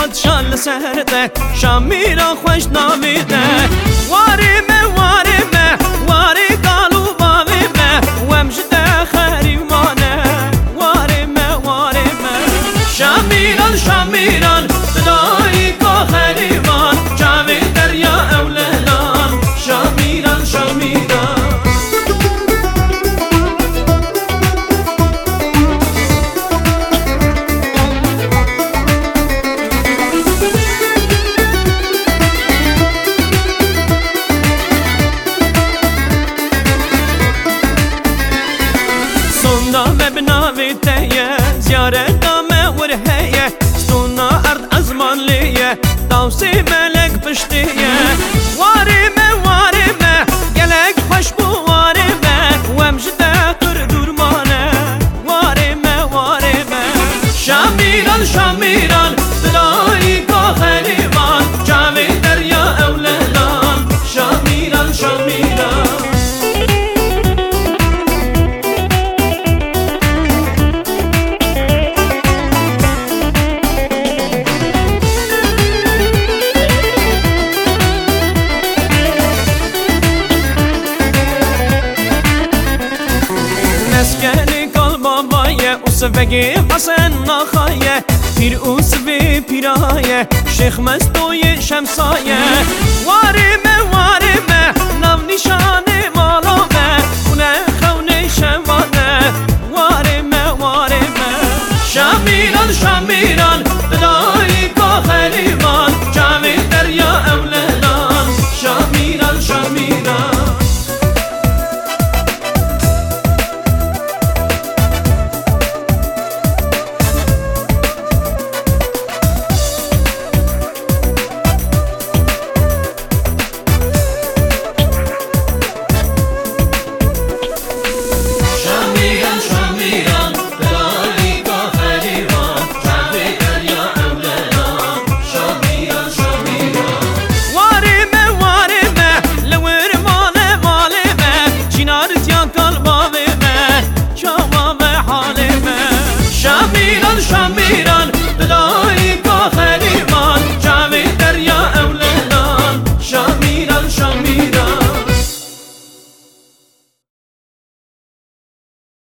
ورد شال سهرته شامیرا خوش نامیده واری me واری قالو باوی me ومجده خریمانه واری me شامیران دلایی که خریمان جاوی دریا اولهلان شامیران زيارة دامة ورهية ستونا أرض أزمان لية دوسي ملك بشتية وارمة قلق خشبو وارمة ومجدة قردور مانة وارمة شاميران دلائي كاخريبان جاوي دريا أولهلان شاميران مسکنی کال بابایه اوسفگی حسن نخایه پیر اوسفی پیرایه شیخ مستوی شمسایه وارمه نام نشان مالامه اونه خونه شوانه وارمه شامیران